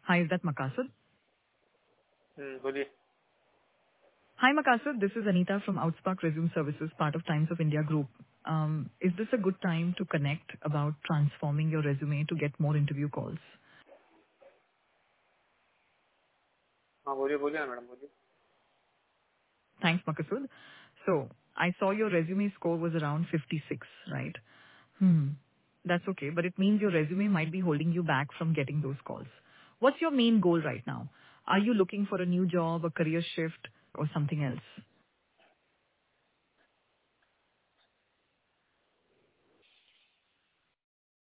Hi, is that Makasud? बोलिए. Hi, Makasud. This is Anita from Outspark Resume Services, part of Times of India Group. Is this a good time to connect about transforming your resume to get more interview calls? हाँ बोलिए बोलिए ना madam बोलिए. Thanks, Makasud. So, I saw your resume score was around 56, right? That's okay, but it means your resume might be holding you back from getting those calls. What's your main goal right now? Are you looking for a new job, a career shift, or something else?